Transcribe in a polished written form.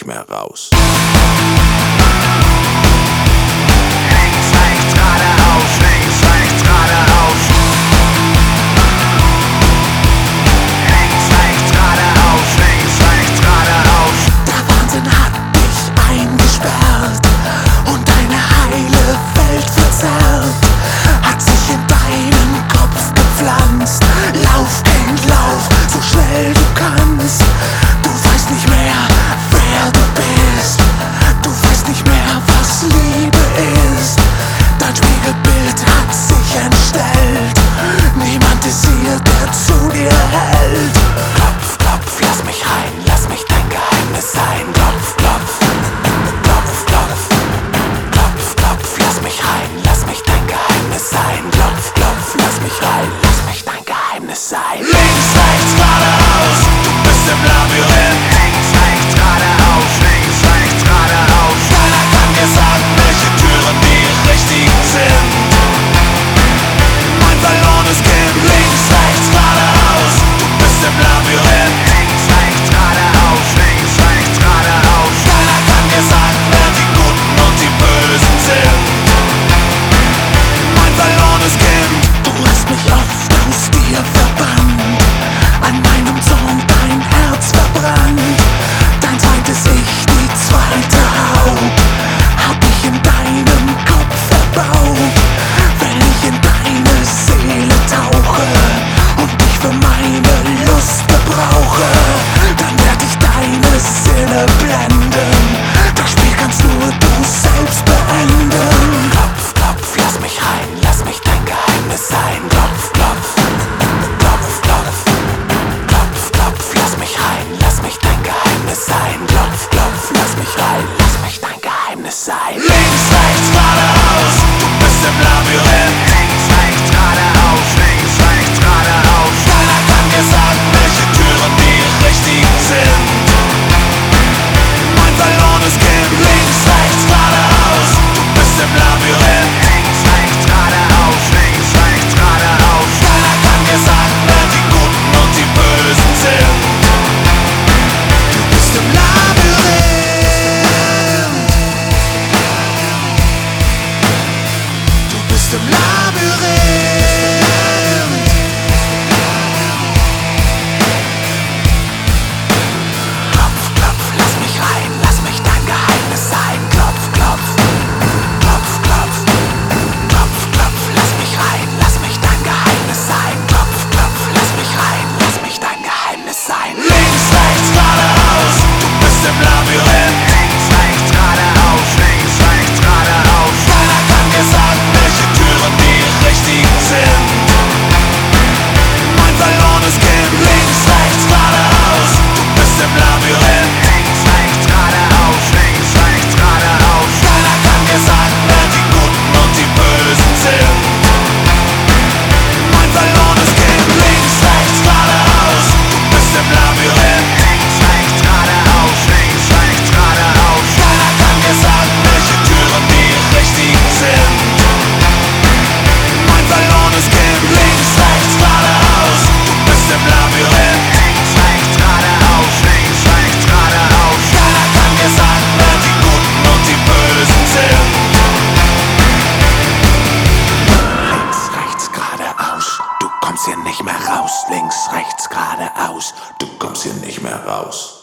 nicht mehr raus. Links, rechts, geradeaus, links, rechts, geradeaus. Links, rechts, geradeaus, links, rechts, geradeaus. Der Wahnsinn hat dich eingesperrt und deine heile Welt verzerrt. Hat sich in deinen Kopf gepflanzt. Lauf, Kind, lauf, so schnell du kannst. Du weißt nicht mehr, wer du bist. Du weißt nicht mehr, was Liebe ist. Dein Spiegelbild hat sich entstellt. Niemand ist hier, der zu dir hält. Klopf, klopf, lass mich rein, lass mich dein Geheimnis sein. Klopf, klopf, klopf, klopf, klopf, klopf, lass mich rein, lass mich dein Geheimnis sein. Klopf, klopf, lass mich rein, lass mich dein Geheimnis sein. Links, rechts, geradeaus, du bist im Labyrinth. Links, rechts, geradeaus, links, rechts, geradeaus. Keiner kann dir sagen, welche Türen die richtigen sind. Mein verlorenes Kind. Links, rechts, geradeaus, du bist im Labyrinth. Links, rechts, geradeaus, links, rechts, geradeaus. Keiner kann dir sagen, wer die Guten und die Bösen sind. Mein verlorenes Kind. Du hast mich oft aus dir verbannt, an meinem Zorn dein Herz verbrannt. Dein zweites Ich, die zweite Haut, hab ich in deinem Kopf verbaut. Wenn ich in deine Seele tauche und dich für meine Lust gebrauche, dann werd ich deine Sinne blenden. Das Spiel kannst nur du selbst beenden. Klopf, klopf, lass mich rein, lass mich dein Geheimnis sein. Klopf, klopf, klopf, klopf, klopf, klopf, lass mich rein, lass mich dein Geheimnis sein. Klopf, klopf, lass mich rein, lass mich dein Geheimnis sein. Links, rechts, geradeaus, du bist im Labyrinth. Links, rechts, geradeaus, links, rechts, geradeaus. Keiner kann dir sagen, welche Türen die richtigen sind. Mein verlorenes Kind. Links, rechts, geradeaus, du bist im Labyrinth. Links, rechts, geradeaus, links, rechts, geradeaus. Keiner kann dir sagen, wer die Guten und die Bösen sind. Du bist im Labyrinth. Du bist im Labyrinth. Klopf, klopf, lass mich rein, lass mich dein Geheimnis sein. Klopf, klopf, klopf, klopf, klopf, klopf, lass mich rein, lass mich dein Geheimnis sein. Klopf, klopf, lass mich rein, lass mich dein Geheimnis sein. Links, rechts, geradeaus, du bist im Labyrinth. Links, rechts, geradeaus, links, rechts, geradeaus. Keiner kann dir sagen, welche Türen die richtigen sind. Mein verlorenes Kind. Links, rechts, geradeaus, du bist im Labyrinth. Links, rechts, geradeaus, links, rechts, geradeaus. Keiner kann dir sagen, wer die Guten und die Bösen sind. Mein verlorenes Kind. Links, rechts, geradeaus, du bist im Labyrinth. Links, rechts, geradeaus, links, rechts, geradeaus. Keiner kann dir sagen, welche Türen die richtigen sind. Mein verlorenes Kind. Links, rechts, geradeaus, du bist im Labyrinth. Links, rechts, geradeaus, links, rechts, geradeaus. Keiner kann dir sagen, wer die Guten und die Bösen sind. Links, rechts, geradeaus, du kommst hier nicht mehr raus. Links, rechts, geradeaus, Du kommst hier nicht mehr raus.